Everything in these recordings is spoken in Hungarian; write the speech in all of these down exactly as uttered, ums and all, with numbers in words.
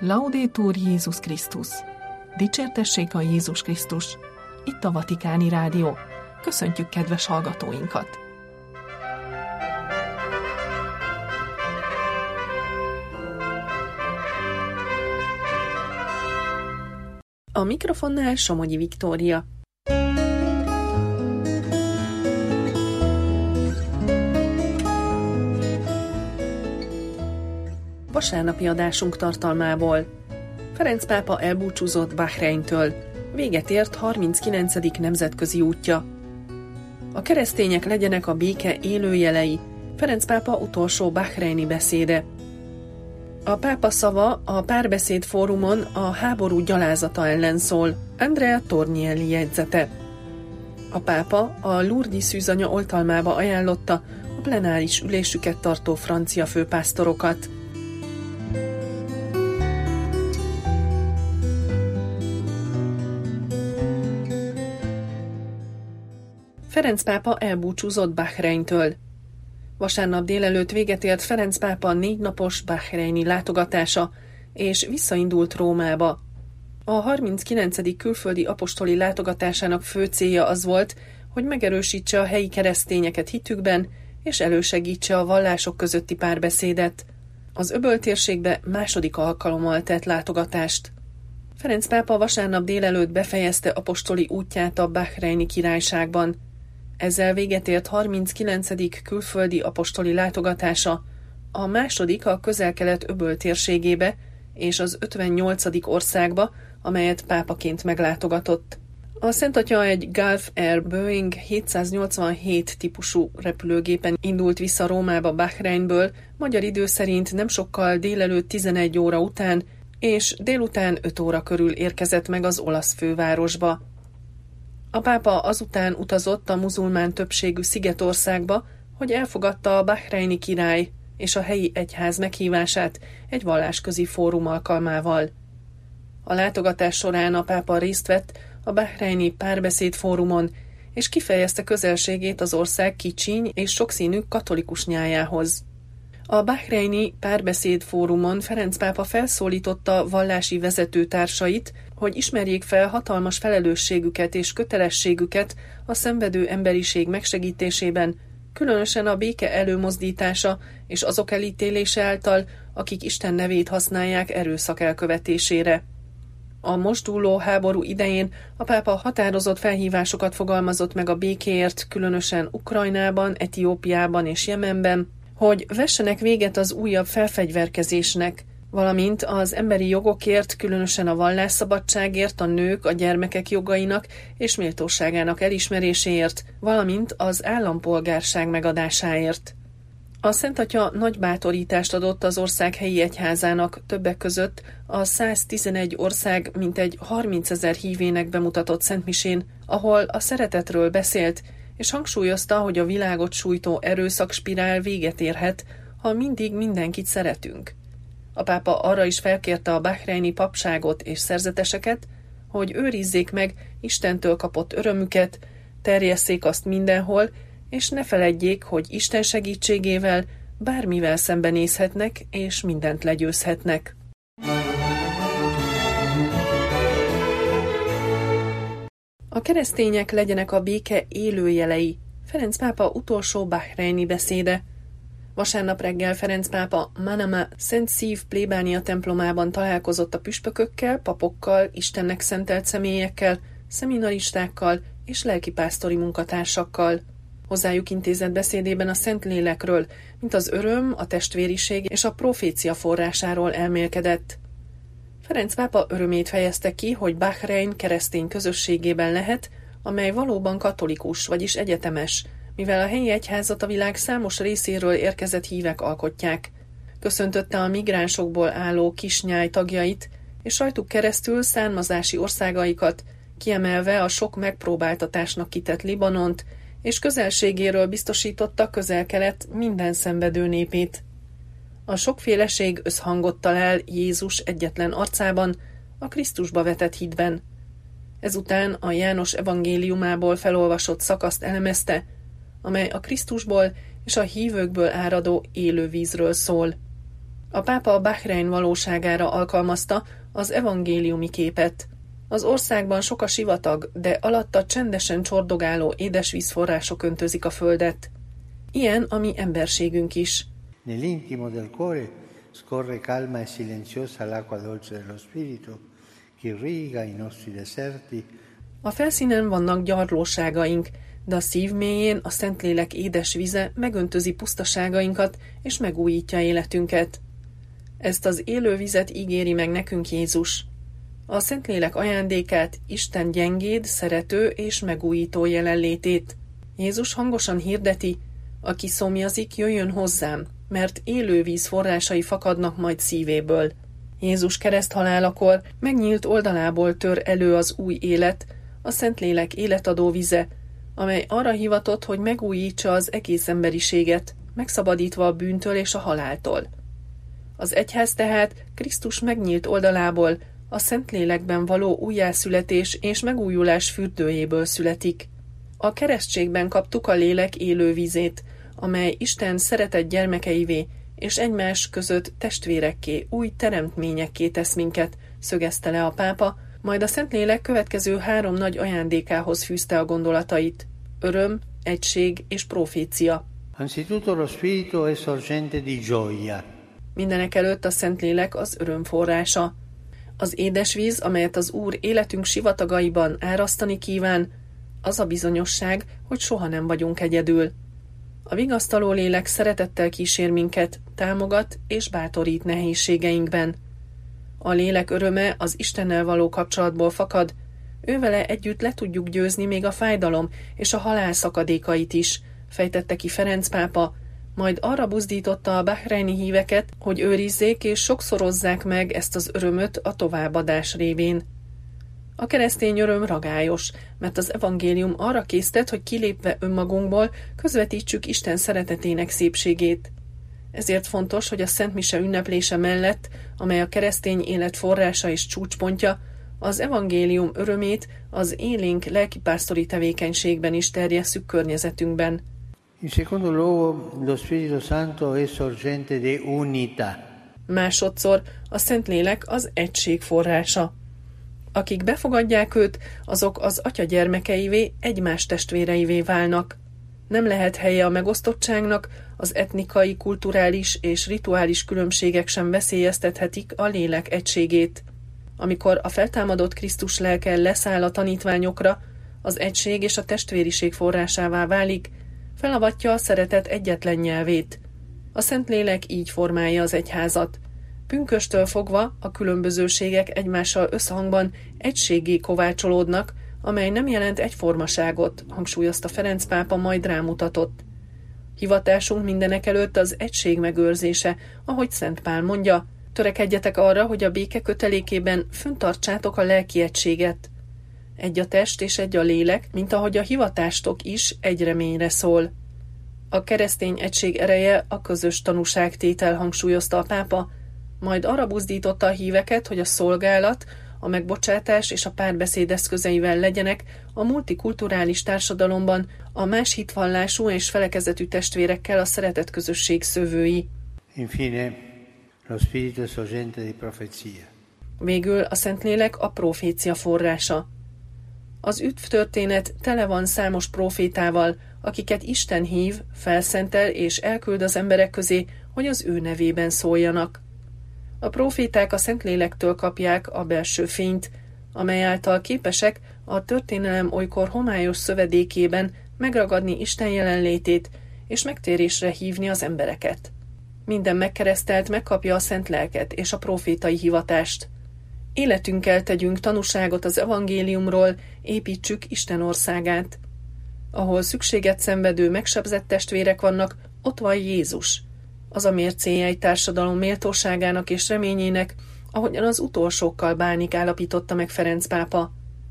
Laudetur Jézus Krisztus! Dicsértessék a Jézus Krisztus! Itt a Vatikáni Rádió. Köszöntjük kedves hallgatóinkat! A mikrofonnál Somogyi Viktória. Vasárnapi adásunk tartalmából. Ferenc pápa elbúcsúzott Bahreinitől. Véget ért harminckilencedik nemzetközi útja. A keresztények legyenek a béke élőjelei. Ferenc pápa utolsó bahreini beszéde. A pápa szava a Párbeszéd Fórumon a háború gyalázata ellen szól. Andrea Tornielli jegyzete. A pápa a Lourdes szűzanya oltalmába ajánlotta a plenáris ülésüket tartó francia főpásztorokat. Ferenc pápa elbúcsúzott Bahreinitől. Vasárnap délelőtt véget ért Ferenc pápa négy napos bahreini látogatása, és visszaindult Rómába. A harminckilencedik külföldi apostoli látogatásának fő célja az volt, hogy megerősítse a helyi keresztényeket hitükben, és elősegítse a vallások közötti párbeszédet. Az öböltérségbe második alkalommal tett látogatást. Ferenc pápa vasárnap délelőtt befejezte apostoli útját a bahreini királyságban. Ezzel véget ért harminckilencedik külföldi apostoli látogatása, a második a Közel-Kelet öböl térségébe és az ötvennyolcadik országba, amelyet pápaként meglátogatott. A Szent Atya egy Gulf Air Boeing hétszáznyolcvanhét típusú repülőgépen indult vissza Rómába Bahreinből, magyar idő szerint nem sokkal délelőtt tizenegy óra után, és délután öt óra körül érkezett meg az olasz fővárosba. A pápa azután utazott a muzulmán többségű szigetországba, hogy elfogadta a bahreini király és a helyi egyház meghívását egy vallásközi fórum alkalmával. A látogatás során a pápa részt vett a bahreini Párbeszéd Fórumon, és kifejezte közelségét az ország kicsiny és sokszínű katolikus nyájához. A bahreini Párbeszéd Fórumon Ferenc pápa felszólította vallási vezetőtársait, hogy ismerjék fel hatalmas felelősségüket és kötelességüket a szenvedő emberiség megsegítésében, különösen a béke előmozdítása és azok elítélése által, akik Isten nevét használják erőszak elkövetésére. A most dúló háború idején a pápa határozott felhívásokat fogalmazott meg a békéért, különösen Ukrajnában, Etiópiában és Jemenben, hogy vessenek véget az újabb felfegyverkezésnek, valamint az emberi jogokért, különösen a vallásszabadságért, a nők, a gyermekek jogainak és méltóságának elismeréséért, valamint az állampolgárság megadásáért. A Szent Atya nagy bátorítást adott az ország helyi egyházának, többek között a száztizenegy ország mintegy harmincezer hívének bemutatott szentmisén, ahol a szeretetről beszélt, és hangsúlyozta, hogy a világot sújtó erőszakspirál véget érhet, ha mindig mindenkit szeretünk. A pápa arra is felkérte a bahreini papságot és szerzeteseket, hogy őrizzék meg Istentől kapott örömüket, terjesszék azt mindenhol, és ne feledjék, hogy Isten segítségével bármivel szembenézhetnek, és mindent legyőzhetnek. A keresztények legyenek a béke élőjelei. Ferenc pápa utolsó bahreini beszéde. Vasárnap reggel Ferenc pápa Manama Szent Szív plébánia templomában találkozott a püspökökkel, papokkal, Istennek szentelt személyekkel, szeminaristákkal és lelkipásztori munkatársakkal. Hozzájuk intézett beszédében a Szentlélekről, mint az öröm, a testvériség és a profécia forrásáról elmélkedett. Ferenc pápa örömét fejezte ki, hogy Bahrein keresztény közösségében lehet, amely valóban katolikus, vagyis egyetemes, mivel a helyi egyházat a világ számos részéről érkezett hívek alkotják. Köszöntötte a migránsokból álló kisnyáj tagjait, és rajtuk keresztül származási országaikat, kiemelve a sok megpróbáltatásnak kitett Libanont, és közelségéről biztosította Közel-Kelet minden szenvedő népét. A sokféleség összhangot talál Jézus egyetlen arcában, a Krisztusba vetett hitben. Ezután a János evangéliumából felolvasott szakaszt elemezte, amely a Krisztusból és a hívőkből áradó élő vízről szól. A pápa a Bahrein valóságára alkalmazta az evangéliumi képet. Az országban sok a sivatag, de alatta csendesen csordogáló édesvízforrások öntözik a földet. Ilyen a mi emberségünk is. Nell'intimo del cuore scorre calma e silenziosa l'acqua dolce dello Spirito che irriga i nostri deserti. A felszínen vannak gyarlóságaink, de a szív mélyén a Szentlélek édes vize megöntözi pusztaságainkat és megújítja életünket. Ezt az élő vizet ígéri meg nekünk Jézus. A Szentlélek ajándékát, Isten gyengéd, szerető és megújító jelenlétét. Jézus hangosan hirdeti, aki szomjazik, jöjjön hozzám, mert élő víz forrásai fakadnak majd szívéből. Jézus kereszthalálakor megnyílt oldalából tör elő az új élet, a Szentlélek életadó vize, amely arra hivatott, hogy megújítsa az egész emberiséget, megszabadítva a bűntől és a haláltól. Az egyház tehát Krisztus megnyílt oldalából, a Szentlélekben való újjászületés és megújulás fürdőjéből születik. A keresztségben kaptuk a lélek élő vízét, amely Isten szeretett gyermekeivé, és egymás között testvérekké, új teremtményekké tesz minket, szögezte le a pápa, majd a Szentlélek következő három nagy ajándékához fűzte a gondolatait: öröm, egység és profécia. Anzitutto lo Spirito è sorgente di gioia. Mindenekelőtt a Szentlélek az öröm forrása. Az édesvíz, amelyet az Úr életünk sivatagaiban árasztani kíván, az a bizonyosság, hogy soha nem vagyunk egyedül. A vigasztaló lélek szeretettel kísér minket, támogat és bátorít nehézségeinkben. A lélek öröme az Istennel való kapcsolatból fakad, ővele együtt le tudjuk győzni még a fájdalom és a halál szakadékait is, fejtette ki Ferenc pápa, majd arra buzdította a bahreini híveket, hogy őrizzék és sokszorozzák meg ezt az örömöt a továbbadás révén. A keresztény öröm ragályos, mert az evangélium arra késztet, hogy kilépve önmagunkból közvetítsük Isten szeretetének szépségét. Ezért fontos, hogy a Szent Mise ünneplése mellett, amely a keresztény élet forrása és csúcspontja, az evangélium örömét az élénk lelkipásztori tevékenységben is terjesszük környezetünkben. In secondo luogo, lo Spirito Santo è sorgente di unità. Másodszor a Szentlélek az egység forrása. Akik befogadják őt, azok az Atya gyermekeivé, egymás testvéreivé válnak. Nem lehet helye a megosztottságnak, az etnikai, kulturális és rituális különbségek sem veszélyeztethetik a lélek egységét. Amikor a feltámadott Krisztus lelke leszáll a tanítványokra, az egység és a testvériség forrásává válik, felavatja a szeretet egyetlen nyelvét. A Szentlélek így formálja az egyházat. Pünkösttől fogva a különbözőségek egymással összhangban egységgé kovácsolódnak, amely nem jelent egyformaságot, hangsúlyozta Ferenc pápa, majd rámutatott. Hivatásunk mindenekelőtt az egység megőrzése, ahogy Szent Pál mondja, törekedjetek arra, hogy a béke kötelékében fenntartsátok a lelki egységet. Egy a test és egy a lélek, mint ahogy a hivatástok is egy reményre szól. A keresztény egység ereje a közös tanúságtétel, hangsúlyozta a pápa, majd arra buzdította a híveket, hogy a szolgálat, a megbocsátás és a párbeszéd eszközeivel legyenek a multikulturális társadalomban a más hitvallású és felekezetű testvérekkel a szeretet közösség szövői. Infine, lo Spirito sorgente di profezia. Végül a Szentlélek a profécia forrása. Az üdvtörténet tele van számos profétával, akiket Isten hív, felszentel és elküld az emberek közé, hogy az ő nevében szóljanak. A proféták a Szentlélektől kapják a belső fényt, amely által képesek a történelem olykor homályos szövedékében megragadni Isten jelenlétét és megtérésre hívni az embereket. Minden megkeresztelt megkapja a Szent Lelket és a profétai hivatást. Életünkkel tegyünk tanúságot az evangéliumról, építsük Isten országát. Ahol szükséget szenvedő, megsebzett testvérek vannak, ott van Jézus. Az a mércéje egy társadalom méltóságának és reményének, ahogyan az utolsókkal bánik, állapította meg Ferenc pápa.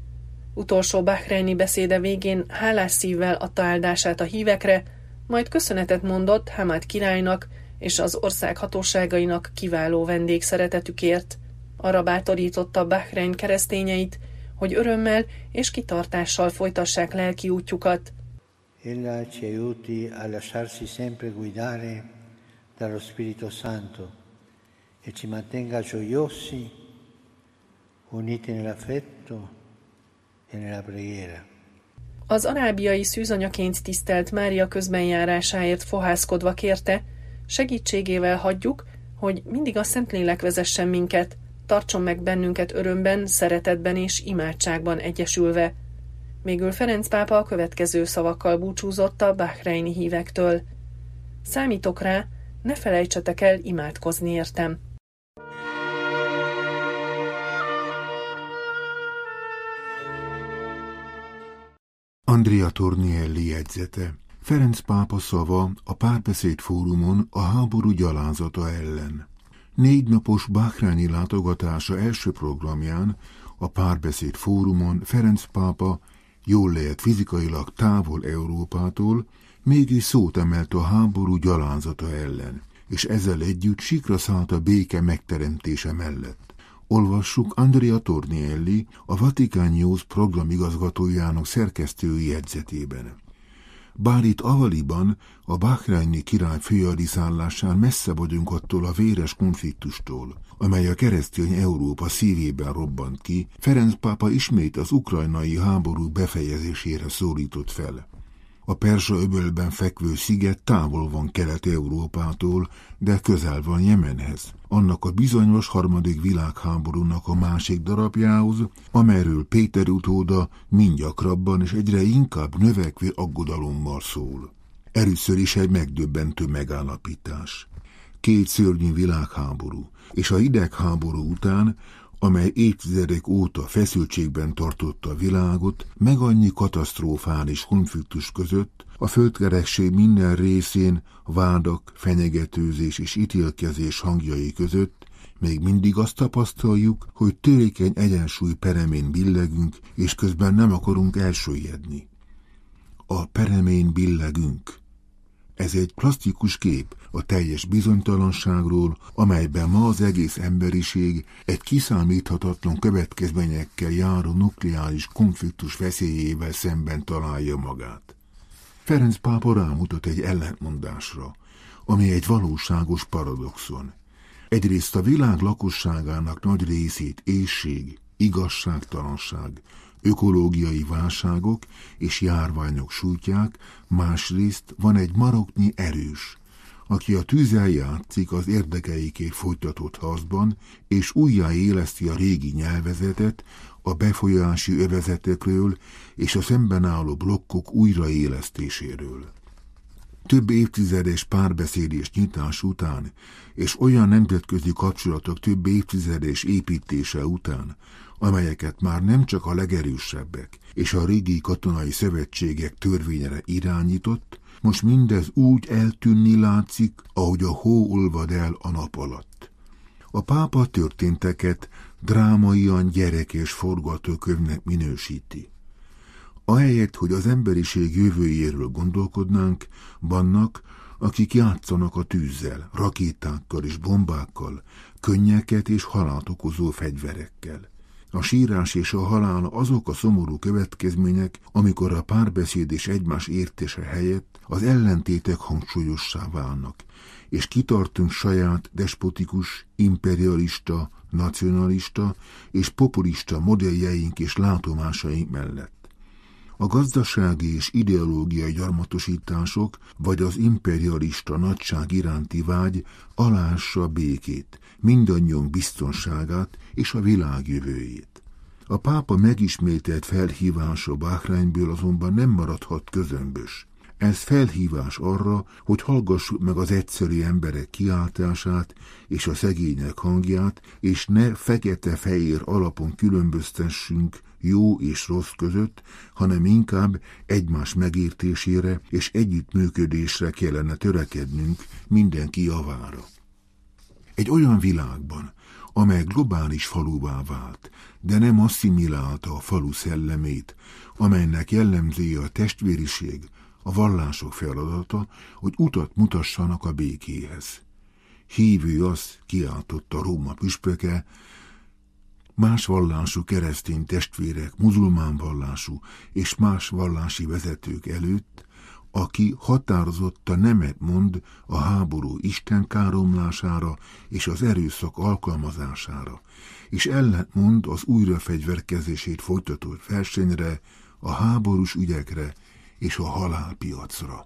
Utolsó bahreini beszéde végén hálás szívvel adta áldását a hívekre, majd köszönetet mondott Hamad királynak és az ország hatóságainak kiváló vendégszeretetükért. Arra bátorította Bahrein keresztényeit, hogy örömmel és kitartással folytassák lelki útjukat. Ella ci aiuti a lasciarsi sempre guidare dallo Spirito Santo e ci mantenga gioiosi, uniti nell'affetto e nella preghiera. Az arábiai szűzanyaként tisztelt Mária közbenjárásáért fohászkodva kérte, segítségével hagyjuk, hogy mindig a Szentlélek vezessen minket, tartson meg bennünket örömben, szeretetben és imádságban egyesülve. Végül Ferenc pápa a következő szavakkal búcsúzott a bahreini hívektől. Számítok rá, ne felejtsetek el imádkozni értem. Andrea Tornielli jegyzete. Ferenc pápa szava a Párbeszéd fórumon a háború gyalázata ellen. Négy napos bahreini látogatása első programján a Párbeszéd fórumon Ferenc pápa jól lehet fizikailag távol Európától, mégis szót emelt a háború gyalázata ellen, és ezzel együtt sikra szállt a béke megteremtése mellett. Olvassuk Andrea Tornielli, a Vatican News programigazgatójának szerkesztői jegyzetében. Bár itt Avaliban, a bahreini király főhadiszállásán messze vagyunk attól a véres konfliktustól, amely a keresztény Európa szívében robbant ki, Ferenc pápa ismét az ukrajnai háború befejezésére szólított fel. A Perzsa-öbölben fekvő sziget távol van Kelet-Európától, de közel van Jemenhez, annak a bizonyos harmadik világháborúnak a másik darabjához, amelyről Péter utóda mind gyakrabban és egyre inkább növekvő aggodalommal szól. Először is egy megdöbbentő megállapítás. Két szörnyű világháború, és a hidegháború után, amely évtizedek óta feszültségben tartotta a világot, meg annyi katasztrofális konfliktus között, a földkerekség minden részén vádak, fenyegetőzés és ítélkezés hangjai között még mindig azt tapasztaljuk, hogy törékeny egyensúly peremén billegünk, és közben nem akarunk elsüllyedni. A peremén billegünk. Ez egy plastikus kép a teljes bizonytalanságról, amelyben ma az egész emberiség egy kiszámíthatatlan következményekkel járó nukleáris konfliktus veszélyével szemben találja magát. Ferenc pápa rámutat egy ellentmondásra, ami egy valóságos paradoxon. Egyrészt a világ lakosságának nagy részét éhség, igazságtalanság, ökológiai válságok és járványok sújtják, másrészt van egy maroknyi erős, aki a tűzzel játszik az érdekeikért folytatott harcban, és újjáéleszti a régi nyelvezetet a befolyási övezetekről és a szemben álló blokkok újraélesztéséről. Több évtizedes párbeszéd és nyitás után, és olyan nemzetközi kapcsolatok több évtizedes építése után, amelyeket már nem csak a legerősebbek és a régi katonai szövetségek törvényre irányított, most mindez úgy eltűnni látszik, ahogy a hó olvad el a nap alatt. A pápa történteket drámaian gyerekes forgatókönyvnek minősíti. Ahelyett, hogy az emberiség jövőjéről gondolkodnánk, vannak, akik játszanak a tűzzel, rakétákkal és bombákkal, könnyeket és halált okozó fegyverekkel. A sírás és a halál azok a szomorú következmények, amikor a párbeszéd és egymás értése helyett az ellentétek hangsúlyossá válnak, és kitartunk saját despotikus, imperialista, nacionalista és populista modelljeink és látomásaink mellett. A gazdasági és ideológiai gyarmatosítások vagy az imperialista nagyság iránti vágy aláássa a békét, mindannyiunk biztonságát és a világ jövőjét. A pápa megismételt felhívása Bahreinből azonban nem maradhat közömbös. Ez felhívás arra, hogy hallgassuk meg az egyszerű emberek kiáltását és a szegények hangját, és ne fekete-fehér alapon különböztessünk jó és rossz között, hanem inkább egymás megértésére és együttműködésre kellene törekednünk mindenki javára. Egy olyan világban, amely globális faluvá vált, de nem asszimilálta a falu szellemét, amelynek jellemzője a testvériség, a vallások feladata, hogy utat mutassanak a békéhez. Hívő az, kiáltotta Róma püspöke, más vallású keresztény testvérek, muzulmán vallású és más vallási vezetők előtt, aki határozottan nemet mond a háború istenkáromlására és az erőszak alkalmazására, és ellentmond az újrafegyverkezését folytató versenyre, a háborús ügyekre és a halálpiacra.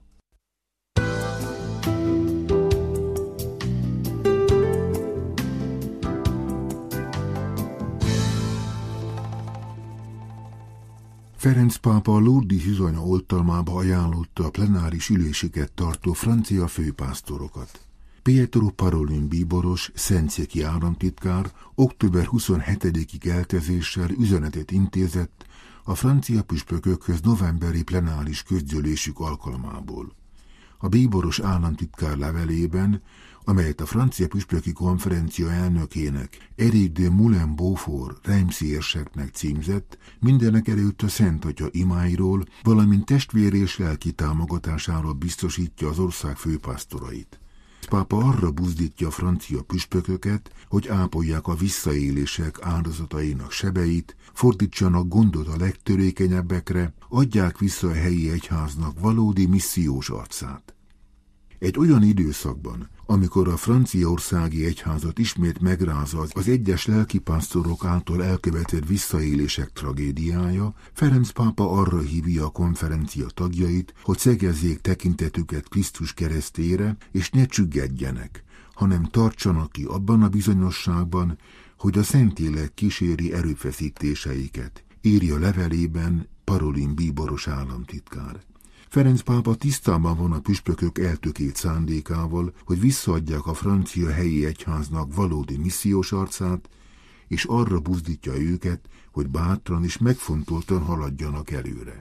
Ferenc pápa a Lourdes Zsuzsanya oltalmába ajánlotta a plenáris üléseket tartó francia főpásztorokat. Pietro Parolin bíboros, szentszéki államtitkár október huszonhetedikig eltezéssel üzenetet intézett a francia püspökökhöz novemberi plenáris közgyűlésük alkalmából. A bíboros államtitkár levelében, amelyet a francia püspöki konferencia elnökének, Éric de Moulin-Beaufort Reimsi érseknek címzett, mindenek előtt a Szent Atya imáiról, valamint testvér és lelki támogatásáról biztosítja az ország főpásztorait. Pápa arra buzdítja a francia püspököket, hogy ápolják a visszaélések áldozatainak sebeit, fordítsanak gondot a legtörékenyebbekre, adják vissza a helyi egyháznak valódi missziós arcát. Egy olyan időszakban, amikor a franciaországi egyházat ismét megrázza az egyes lelkipásztorok által elkövetett visszaélések tragédiája, Ferenc pápa arra hívja a konferencia tagjait, hogy szegezzék tekintetüket Krisztus keresztjére, és ne csüggedjenek, hanem tartsanak ki abban a bizonyosságban, hogy a Szentlélek kíséri erőfeszítéseiket, írja levelében Parolin bíboros államtitkár. Ferenc pápa tisztában van a püspökök eltökélt szándékával, hogy visszaadják a francia helyi egyháznak valódi missziós arcát, és arra buzdítja őket, hogy bátran és megfontoltan haladjanak előre.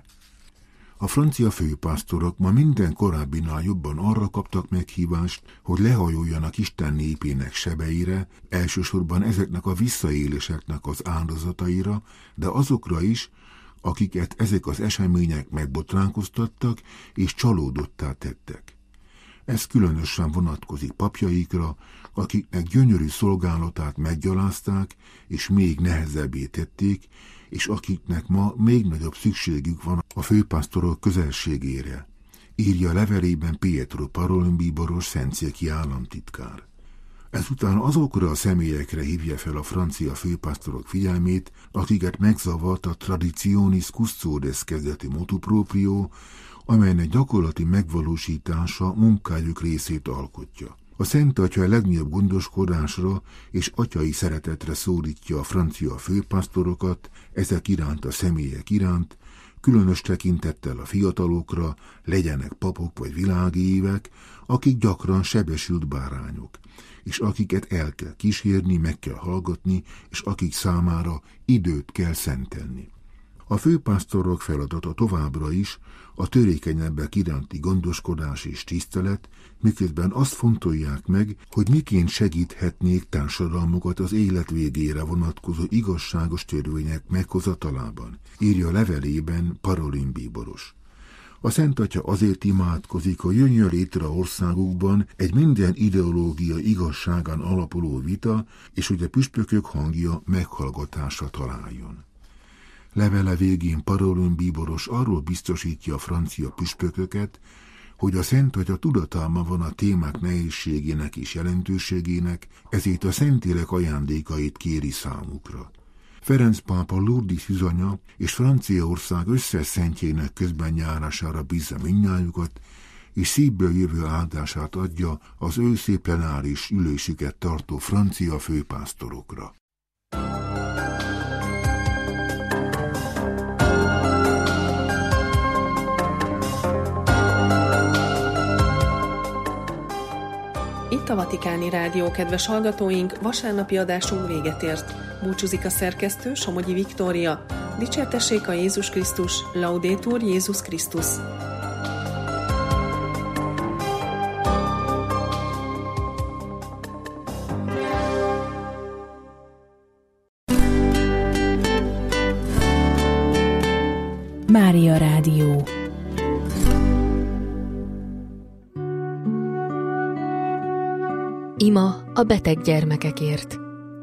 A francia főpásztorok ma minden korábbinál jobban arra kaptak meghívást, hogy lehajoljanak Isten népének sebeire, elsősorban ezeknek a visszaéléseknek az áldozataira, de azokra is, akiket ezek az események megbotránkoztattak és csalódottá tettek. Ez különösen vonatkozik papjaikra, akiknek gyönyörű szolgálatát meggyalázták és még nehezebbé tették, és akiknek ma még nagyobb szükségük van a főpásztorok közelségére, írja levelében Pietro Parolin bíboros szentszéki államtitkár. Ezután azokra a személyekre hívja fel a francia főpásztorok figyelmét, akiket megzavart a Traditionis Custodes kezdeti motu proprio, amelynek gyakorlati megvalósítása munkájuk részét alkotja. A Szent Atya a legnagyobb gondoskodásra és atyai szeretetre szólítja a francia főpásztorokat, ezek iránt a személyek iránt, különös tekintettel a fiatalokra, legyenek papok vagy világi évek, akik gyakran sebesült bárányok, és akiket el kell kísérni, meg kell hallgatni, és akik számára időt kell szentelni. A főpásztorok feladata továbbra is a törékenyebbek iránti gondoskodás és tisztelet, miközben azt fontolják meg, hogy miként segíthetnék társadalmukat az élet végére vonatkozó igazságos törvények meghozatalában, írja levelében Parolin bíboros. A Szent Atya azért imádkozik, hogy jöjjön létre országukban egy minden ideológia igazságán alapuló vita, és hogy a püspökök hangja meghallgatásra találjon. Levele végén Parolin bíboros arról biztosítja a francia püspököket, hogy a Szent Atya tudatában van a témák nehézségének és jelentőségének, ezért a Szentlélek ajándékait kéri számukra. Ferenc pápa Lourdes Zsuzsanya és Franciaország összes szentjének közben járására bízza mindnyájukat, és szívből jövő áldását adja az őszi plenáris ülésüket tartó francia főpásztorokra. Itt a Vatikáni Rádió, kedves hallgatóink, vasárnapi adásunk véget ért. Búcsúzik a szerkesztő, Somogyi Viktória. Dicsértessék a Jézus Krisztus, Laudetur Jézus Krisztus. Mária Rádió. Ima a beteg gyermekekért.